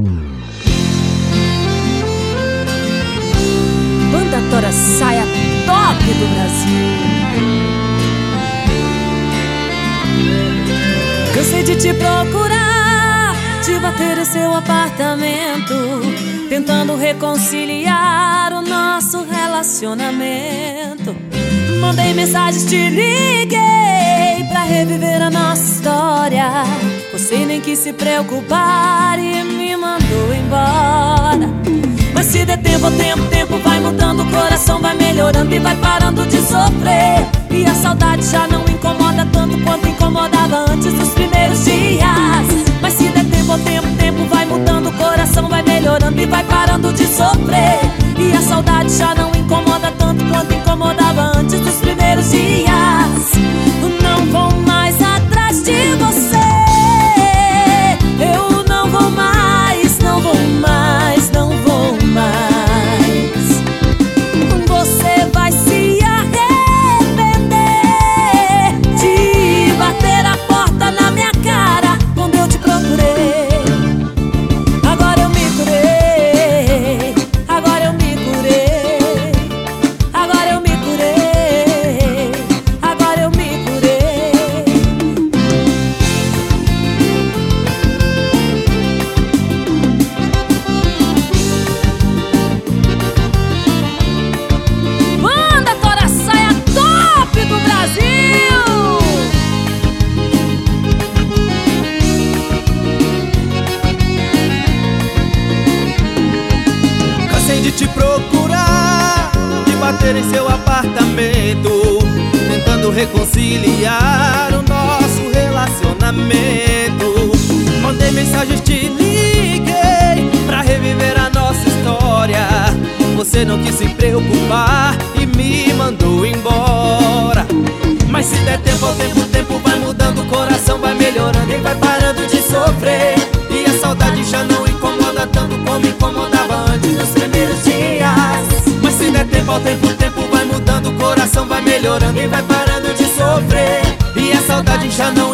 Banda Tora Saia top do Brasil. Cansei de te procurar, de bater em seu apartamento, tentando reconciliar o nosso relacionamento. Mandei mensagens, te liguei pra reviver a nossa história. Você nem quis se preocupar e me mandou embora. Mas se der tempo ao tempo, tempo vai mudando, o coração vai melhorando e vai parando de sofrer. E a saudade já não incomoda tanto quanto incomodava antes dos primeiros dias. Mas se der tempo ao tempo, tempo vai mudando, o coração vai melhorando e vai parando de sofrer. E a saudade já não incomoda tanto quanto incomodava antes dos primeiros dias. Não vou mais atrás de você, eu não vou mais, não vou mais, não vou mais. Você vai se arrepender de bater a porta na minha cara quando eu te procurei. Agora eu me curei, agora eu me curei, agora eu me curei, agora eu me curei. Banda Tora Saia top do Brasil. Cansei de te procurar, de bater em seu apartamento, tentando reconciliar o nosso relacionamento. Mandei mensagens, te liguei pra reviver a nossa história. Você não quis se preocupar e me mandou embora. Mas se der tempo ao tempo, o tempo vai mudando, o coração vai melhorando e vai parando de sofrer. E a saudade já não incomoda tanto como incomodava antes dos primeiros dias. Mas se der tempo ao tempo, o tempo vai mudando, o coração vai melhorando e vai parando de sofrer. E a saudade já não